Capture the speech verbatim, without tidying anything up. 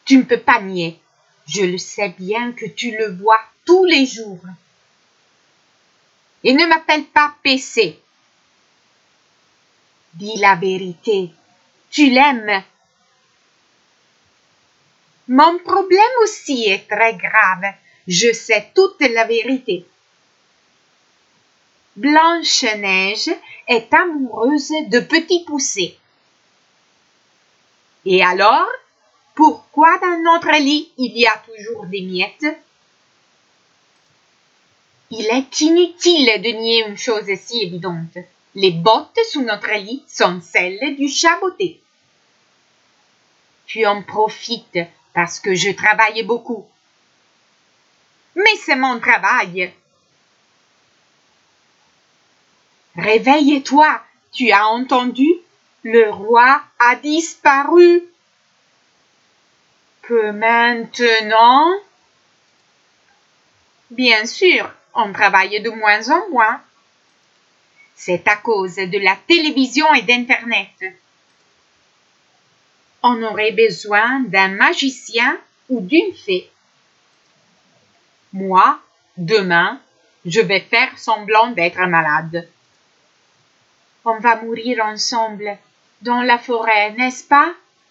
Tu ne peux pas nier. Je le sais bien que tu le vois tous les jours. Et ne m'appelle pas P C. Dis la vérité. Tu l'aimes. Mon problème aussi est très grave. Je sais toute la vérité. Blanche-Neige est amoureuse de Petit Poucet. Et alors, pourquoi dans notre lit il y a toujours des miettes? Il est inutile de nier une chose si évidente. Les bottes sous notre lit sont celles du chaboté. Tu en profites parce que je travaille beaucoup. Mais c'est mon travail. Réveille-toi, tu as entendu? Le roi a disparu. Que maintenant? Bien sûr, on travaille de moins en moins. C'est à cause de la télévision et d'Internet. On aurait besoin d'un magicien ou d'une fée. Moi, demain, je vais faire semblant d'être malade. On va mourir ensemble dans la forêt, n'est-ce pas?